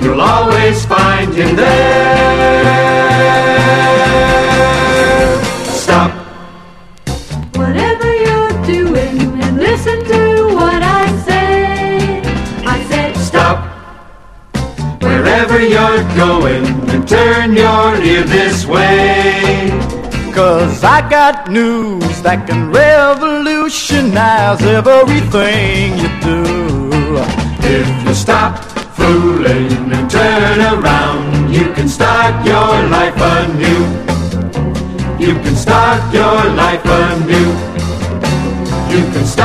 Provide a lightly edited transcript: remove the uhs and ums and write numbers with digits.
you'll always find him there. Stop whatever you're doing and listen to what I say. I said stop wherever you're going and turn your ear this way. 'Cause I got news that can revolutionize everything you do. If you stop fooling and turn around, you can start your life anew. You can start your life anew. You can start